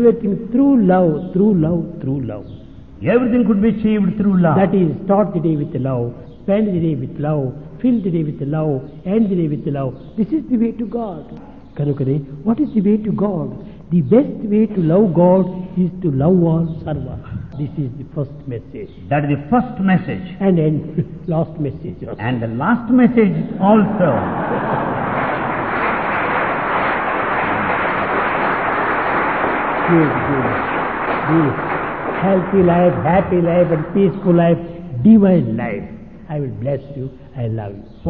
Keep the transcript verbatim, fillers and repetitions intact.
everything through love, through love, through love. Everything could be achieved through love. That is, start the day with love, spend the day with love, fill the day with love, end the day with love. This is the way to God. Kanukane, what is the way to God? The best way to love God is to love all sarva. This is the first message. That is the first message. And then last message. And the last message also. Good, good, good. Healthy life, happy life and peaceful life, divine life. I will bless you. I love you.